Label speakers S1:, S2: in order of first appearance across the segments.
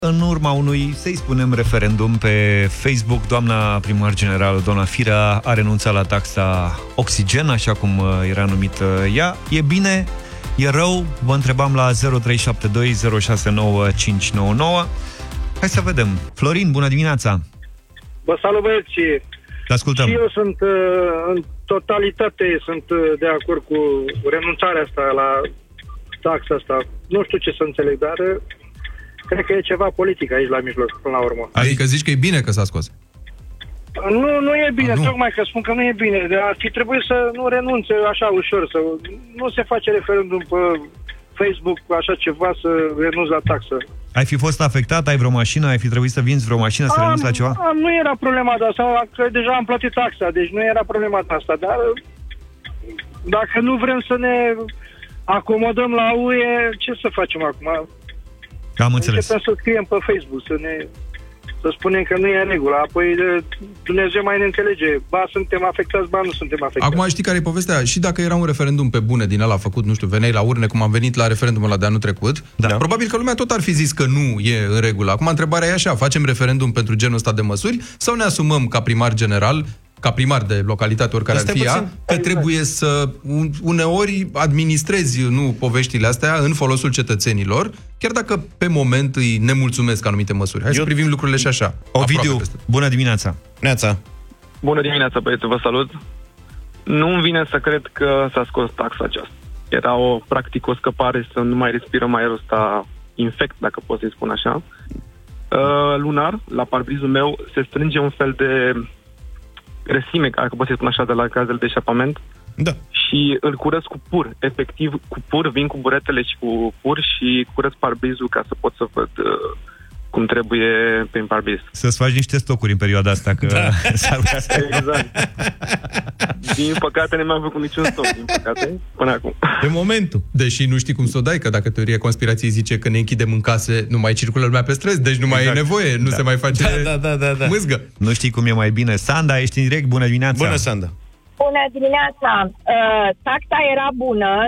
S1: În urma unui, să-i spunem, referendum pe Facebook, doamna primar general, doamna Firea, a renunțat la taxa oxigen, așa cum era numită ea. E bine? E rău? Vă întrebam la 0372069599. Hai să vedem. Florin, bună dimineața!
S2: Vă salut, băieți!
S1: Te ascultăm.
S2: Și eu sunt, în totalitate, de acord cu renunțarea asta la taxa asta. Nu știu ce să înțeleg, dar cred că e ceva politic aici la mijloc, până la urmă.
S3: Adică zici că e bine că s-a scos?
S2: Nu e bine, tocmai că spun că nu e bine. Ar fi trebuit să nu renunțe așa ușor, să nu se face referendum pe Facebook cu așa ceva, să renunți la taxă.
S1: Ai fi fost afectat? Ai vreo mașină? Ai fi trebuit să vinzi vreo mașină, să renunți la ceva?
S2: Nu era problema de asta, că deja am plătit taxa, deci nu era problema de asta, dar dacă nu vrem să ne acomodăm la UE, ce să facem acum?
S1: Am înțeles.
S2: Începem să scriem pe Facebook, să spunem că nu e în regulă, apoi Dumnezeu mai ne înțelege. Ba suntem afectați, ba nu suntem afectați.
S3: Acum știi care e povestea? Și dacă era un referendum pe bune din ăla făcut, nu știu, veneai la urne, cum am venit la referendumul ăla de anul trecut, probabil că lumea tot ar fi zis că nu e în regulă. Acum întrebarea e așa, facem referendum pentru genul ăsta de măsuri sau ne asumăm ca primar general, ca primar de localitate, oricare ar fi ea, că trebuie să uneori administrezi poveștile astea în folosul cetățenilor, chiar dacă pe moment îi nemulțumesc anumite măsuri. Hai să privim lucrurile și așa.
S1: Ovidiu, bună dimineața!
S4: Bună dimineața, băieți, vă salut! Nu-mi vine să cred că s-a scos taxa aceasta. Era practic o scăpare să nu mai respirăm aerul ăsta infect, dacă pot să-i spun așa. Lunar, la parbrizul meu, se strânge un fel de resime, dacă pot să spun așa, de la gazele de eșapament.
S5: Da.
S4: Și îl curăț cu pur. Efectiv, cu pur, vin cu buretele și cu pur și curăț parbrizul ca să pot să văd cum trebuie prin parbriz.
S1: Să-ți faci niște stocuri în perioada asta, că... Da.
S4: Exact. Din păcate nu mi-am făcut niciun stoc, din păcate, până acum.
S3: De momentul. Deși nu știi cum să o dai, că dacă teoria conspirației zice că ne închidem în case, nu mai circulă lumea pe străzi, deci nu mai e nevoie, nu se mai face mâzgă.
S1: Nu știi cum e mai bine. Sanda, ești în direct, bună dimineața!
S5: Bună, Sanda!
S6: Bună dimineața! Taxa era bună,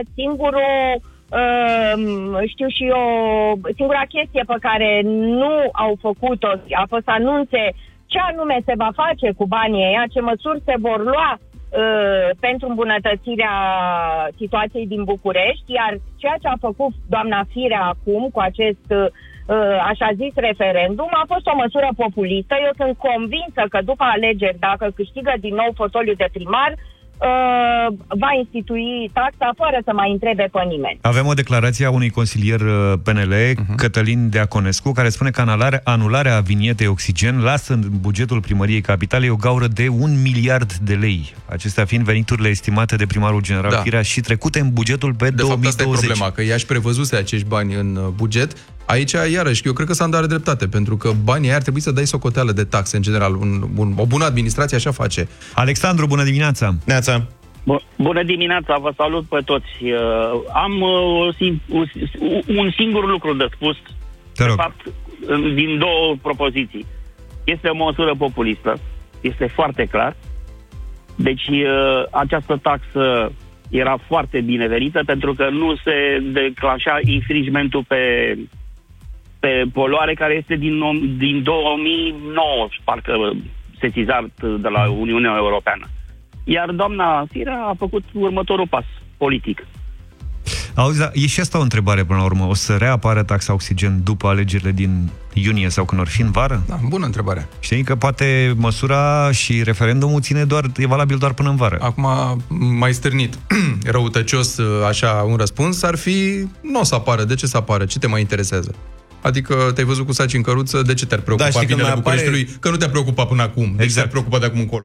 S6: singura chestie pe care nu au făcut-o a fost să anunțe ce anume se va face cu banii ăia, ce măsuri se vor lua pentru îmbunătățirea situației din București, iar ceea ce a făcut doamna Firea acum cu acest așa zis referendum a fost o măsură populistă. Eu sunt convinsă că după alegeri, dacă câștigă din nou fotoliul de primar, va institui taxa fără să mai întrebe pe nimeni.
S1: Avem o declarație a unui consilier PNL, Cătălin Deaconescu, care spune că anularea vinietei oxigen lasă în bugetul primăriei Capitalei o gaură de 1 miliard de lei. Acestea fiind veniturile estimate de primarul general Firea și trecute în bugetul pe 2020.
S3: De fapt, asta e problema, că ea își prevăzuse acești bani în buget. Aici, iarăși, eu cred că s-a dat dreptate, pentru că banii aia ar trebui să dai socoteală de taxe, în general. O bună administrație așa face.
S1: Alexandru, bună dimineața!
S5: Neața!
S7: Bună dimineața, vă salut pe toți. Am un singur lucru de spus,
S1: de
S7: fapt, din două propoziții. Este o măsură populistă, este foarte clar. Deci, această taxă era foarte binevenită, pentru că nu se declanșa infringementul pe poluare, care este din 2009, parcă sesizat de la Uniunea Europeană. Iar doamna Firea a făcut următorul pas politic.
S1: Auzi, da, e și asta o întrebare până la urmă. O să reapară taxa oxigen după alegerile din iunie sau când or fi în vară?
S3: Da, bună întrebare.
S1: Știi că poate măsura și referendumul e valabil doar până în vară.
S3: Acum, mai stârnit, răutăcios, așa, un răspuns ar fi, nu o să apară. De ce să apară? Ce te mai interesează? Adică te-ai văzut cu saci în căruță, de ce te-ar preocupa binele Bucureștiului? Că nu te-a preocupat până acum. Exact. Deci te-ar preocupa de acum încolo.